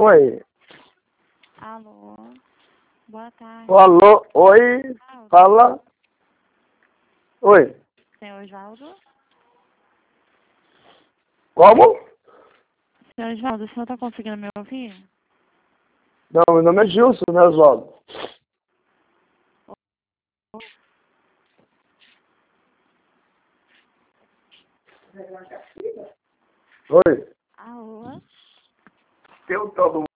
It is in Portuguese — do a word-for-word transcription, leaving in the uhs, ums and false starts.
Oi. Alô, boa tarde. Alô, oi, Alô, fala. Oi. senhor Osvaldo? Como? Senhor Osvaldo, o senhor está conseguindo me ouvir? Não, meu nome é Gilson, né, Oswaldo? Oi. Alô? Tem um tal do